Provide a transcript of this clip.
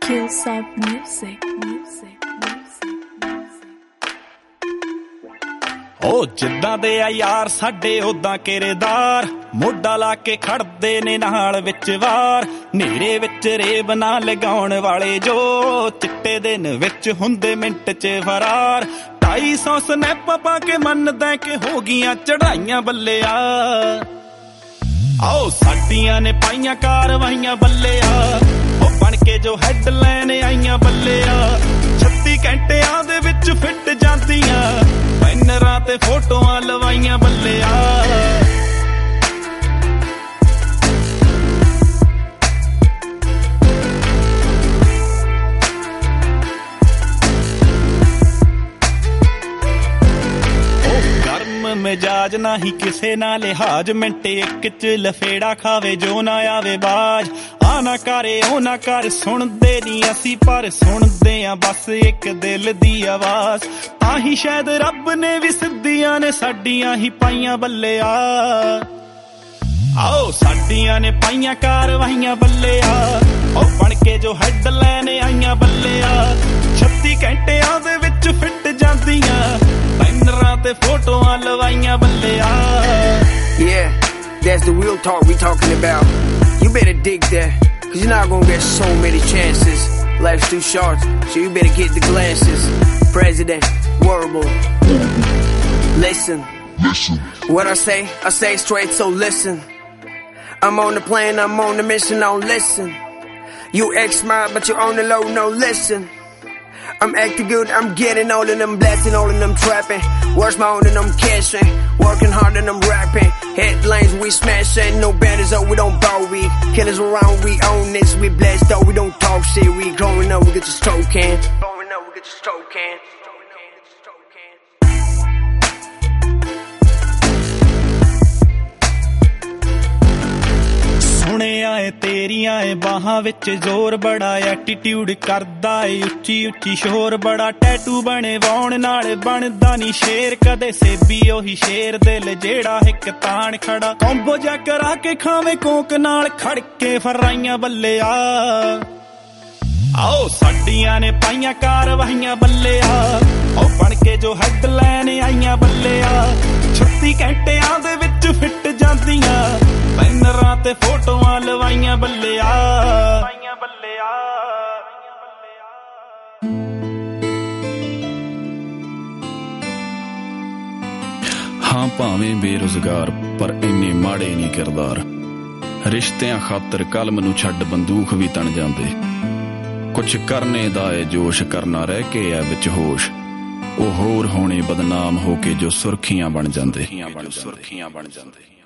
Hillsop Music. ਉਹ ਜਿੱਦਾਂ ਦੇ ਆ ਯਾਰ ਸਾਡੇ ਉਦਾਂ ਕਿਰਦਾਰ, ਮੋਢਾ ਲਾ ਕੇ ਖੜਦੇ ਨੇ ਨਾਲ ਵਿੱਚ ਵਾਰ। ਨੇਰੇ ਵਿੱਚ ਰੇਬ ਨਾ ਲਗਾਉਣ ਵਾਲੇ ਜੋ ਚਿੱਟੇ ਦਿਨ ਵਿੱਚ ਹੁੰਦੇ ਮਿੰਟ 'ਚ ਫਰਾਰ। 250 ਸਨੈਪ ਪਾ ਕੇ ਮੰਨਦਾ ਕਿ ਹੋ ਗਈਆਂ ਚੜਾਈਆਂ ਬੱਲਿਆ। ਆਓ ਸਾਡੀਆਂ ਨੇ ਪਾਈਆਂ ਕਾਰਵਾਈਆਂ ਬੱਲਿਆ, ਉਹ ਬਣ ਕੇ ਜੋ ਹੈਡਲਾਈਨ ਆਈਆਂ ਬੱਲਿਆ। 36 ਘੰਟਿਆਂ ਦੇ ਵਿੱਚ ਫਿੱਟ ਜਾਂਦੀਆਂ ਬੈਨਰਾਂ ਤੇ ਫੋਟੋਆਂ ਲਵਾਈਆਂ ਬੱਲਿਆ। ਮਿਜਾਜ ਨਾ ਹੀ ਕਿਸੇ ਨਾਲ ਲਿਹਾਜ, ਮਿੰਟੇ ਇੱਕ ਚ ਲਫੇੜਾ ਖਾਵੇ ਜੋ ਨਾ ਆਵੇ ਬਾਜ। ਆ ਨਾ ਕਰੇ ਉਹ ਨਾ ਕਰ ਸੁਣਦੇ ਨੀ ਅਸੀਂ, ਪਰ ਸੁਣਦੇ ਆ ਬਸ ਇੱਕ ਦਿਲ ਦੀ ਆਵਾਜ਼। ਤਾਂ ਹੀ ਸ਼ਾਇਦ ਰੱਬ ਨੇ ਵੀ ਸਿੱਧੀਆਂ ਨੇ ਸਾਡੀਆਂ ਹੀ ਪਾਈਆਂ ਬੱਲਿਆ। ਆਓ ਸਾਡੀਆਂ ਨੇ ਪਾਈਆਂ ਕਾਰਵਾਈਆਂ ਬੱਲਿਆ, ਉਹ ਬਣ ਕੇ ਜੋ ਹੈਡਲਾਈਨ ਆਈਆਂ ਬੱਲਿਆ। 36 ਘੰਟਿਆਂ ਦੇ ਵਿੱਚ ਫਿੱਟ ਜਾਂਦੀਆਂ ਬੈਨਰਾਂ ਤੇ ਫੋਟੋਆਂ ਲਵਾਈਆਂ ਬੱਲਿਆ। Yeah, that's the real talk we talking about. You better dig that, cause you're not gonna get so many chances. Life's too short, so you better get the glances. President, Warble, listen. What I say straight, so listen. I'm on the plane, I'm on the mission, don't listen. You act smart, but you're on the low, no listen. I'm acting good, I'm getting all of them, blasting all of them, trapping. Worse my own and I'm cashing, working hard and I'm rapping. Headlines we smashing, no banners up, we don't bow. We killers around, we own this. We blessed though, we don't talk shit. We growing up, we get your stroke in. Growing up, we get your stroke in. ਸੁਣਿਆ ਏ ਤੇਰੀਆਂ ਏ ਬਾਹਾਂ ਵਿੱਚ ਜ਼ੋਰ ਬੜਾ, attitude ਕਰਦਾ ਏ ਉੱਚੀ ਉੱਚੀ ਸ਼ੋਰ ਬੜਾ। ਟੈਟੂ ਬਣੇ ਵਾਉਣ ਨਾਲ ਬਣਦਾ ਨੀ ਸ਼ੇਰ, ਕਦੇ ਸੇਬੀ ਉਹੀ ਸ਼ੇਰ ਦਿਲ ਜਿਹੜਾ ਇੱਕ ਤਾਣ ਖੜਾ। ਕੰਬੋ ਜਾ ਕਰਾ ਕੇ ਖਾਵੇਂ ਕੋਕ ਨਾਲ ਖੜ ਕੇ ਫਰਾਈਆਂ ਬੱਲਿਆ। ਆਓ ਸਾਡੀਆਂ ਨੇ ਪਾਈਆਂ ਕਾਰਵਾਈਆਂ ਬੱਲਿਆ, ਉਹ ਬਣ ਕੇ ਜੋ ਹੈਡਲਾਈਨ ਆਈਆਂ ਬੱਲਿਆ। 36 ਘੰਟਿਆਂ ਦੇ ਵਿੱਚ ਫਿੱਟ ਜਾਂਦੀਆਂ ਬੈਨਰਾਂ ਤੇ ਫੋਟੋਆਂ ਲਵਾਈਆਂ ਬੱਲਿਆ। ਹਾਂ ਭਾਵੇਂ ਬੇਰੁਜ਼ਗਾਰ, ਪਰ ਇੰਨੇ ਮਾੜੇ ਨਹੀਂ ਕਿਰਦਾਰ। ਰਿਸ਼ਤਿਆਂ ਖਾਤਰ ਕਲਮ ਨੂੰ ਛੱਡ ਬੰਦੂਕ ਵੀ ਤਣ ਜਾਂਦੇ। ਕੁਛ ਕਰਨੇ ਦਾ ਏ ਜੋਸ਼, ਕਰਨਾ ਰਹਿ ਕੇ ਐ ਵਿੱਚ ਹੋਸ਼। ਉਹ ਹੋਰ ਹੋਣੇ ਬਦਨਾਮ ਹੋ ਕੇ ਜੋ ਸੁਰਖੀਆਂ ਬਣ ਜਾਂਦੇ।